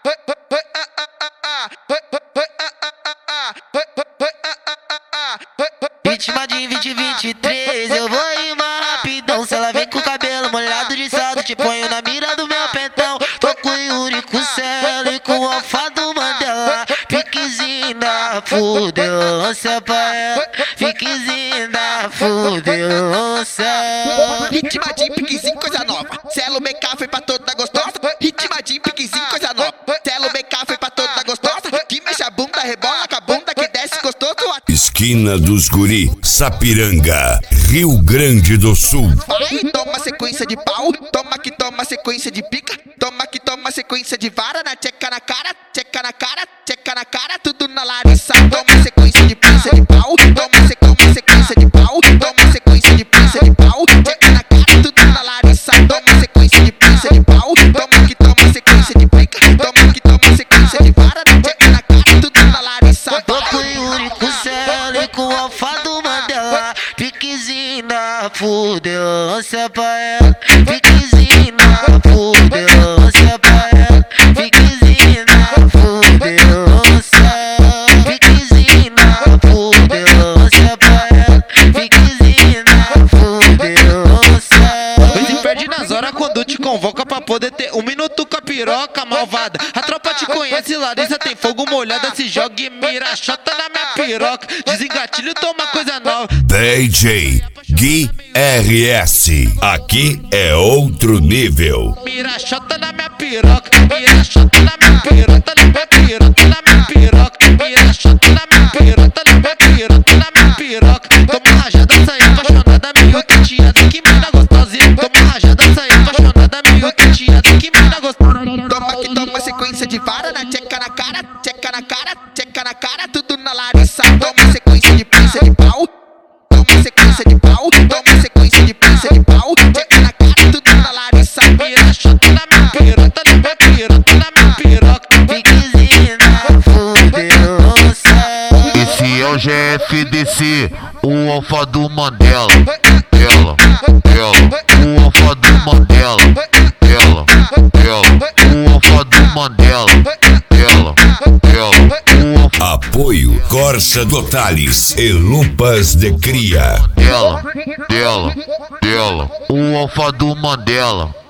Vítima de 2023, eu vou rimar rapidão. Se ela vem com o cabelo molhado de salto, te ponho na mira do meu pentão. Tô com o Yuri, com o Celo e com o Alfa do Mandela. Piquezinho da fudelância pra ela, piquezinho da fudelância. Ritma de piquezinho, coisa nova. Celo BK foi pra toda gostosa. Ritma de piquezinho, coisa nova. Celo BK foi pra toda gostosa. Que mexe a bunda, rebola com a bunda que desce gostoso. Esquina dos Guri, Sapiranga, Rio Grande do Sul. Vai, toma sequência de pau. Toma que toma sequência de pica. Toma que toma sequência de vara. Na tcheca na cara, tcheca na cara, tcheca na cara. Tudo na Larissa. Toma sequência de pinça de pau. Toma sequência de pau. Toma sequência de pinça de pau. Tcheca na cara, tudo na Larissa. Toma sequência de pinça de pau. Toma que toma sequência de pica. Toma que toma sequência de vara. Na tcheca na cara, tudo na Larissa. Tô com o Yuri, com o Celo e com o Alfa do Mandela. Piquezinho na fudelância pra ela, piquezinho na fudelância pra ela, piquezinho na fudelância, piquezinho na fudelância pra ela, piquezinho na fudelância. Mas se perde nas horas quando te convoca pra poder ter um minuto com a piroca malvada. A tropa te conhece, Larissa tem fogo molhada, se joga e mira, chota na minha piroca. Desengatilho, toma coisa nova. DJ Gui RS, aqui é outro nível. Mira, chota na minha piroca, mira, chota na minha piroca, na minha piroca, na minha piroca. Mira, chota na minha piroca, na minha piroca, na minha piroca. Toma rajada, sai apaixonada, meio tateada, que mina gostosa. Toma rajada, sai apaixonada, meio tateada, que mina gostosa. Toma que toma sequência de vara. Na tcheca na cara, tcheca na cara, tcheca na cara. Tudo na Larissa. Toma sequência de pinça de pau. Toma sequência de pau. Toma sequência de pinça de pau. Tcheca na cara, tudo na Larissa. Mira, chota na minha piroca, na minha piroca, na minha piroca. Piquezinho na fudelância. Esse é o GFDC, o Alfa do Mandela. Ela, o Alfa do Mandela. Ela, o Alfa do Mandela. Ela, o Alfa. Apoio Corsa Totales e Lupas de Cria. Ela, o Alfa do Mandela.